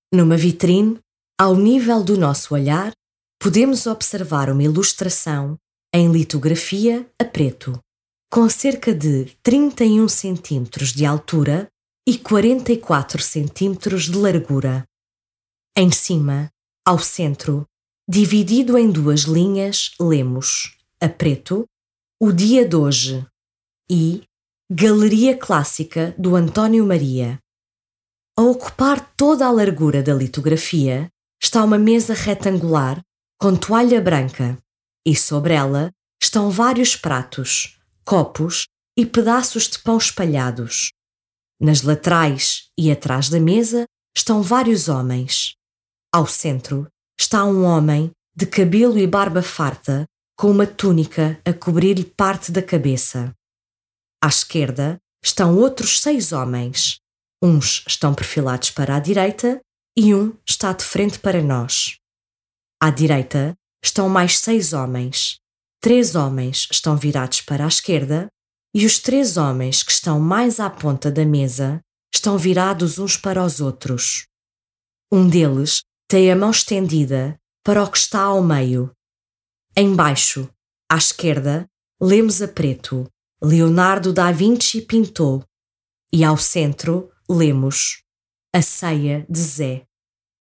Numa vitrine, ao nível do nosso olhar, podemos observar uma ilustração em litografia a preto, com cerca de 31 cm de altura e 44 cm de largura. Em cima, ao centro, dividido em duas linhas, lemos, a preto, o dia de hoje e Galeria Clássica do António Maria. A ocupar toda a largura da litografia está uma mesa retangular com toalha branca e sobre ela estão vários pratos, copos e pedaços de pão espalhados. Nas laterais e atrás da mesa estão vários homens. Ao centro está um homem de cabelo e barba farta com uma túnica a cobrir-lhe parte da cabeça. À esquerda estão outros 6 homens. Uns estão perfilados para a direita e um está de frente para nós. À direita estão mais 6 homens. 3 homens estão virados para a esquerda e os 3 homens que estão mais à ponta da mesa estão virados uns para os outros. Um deles tem a mão estendida para o que está ao meio. Embaixo, à esquerda, lemos a preto, Leonardo da Vinci pintou, e ao centro lemos A Ceia de Zé.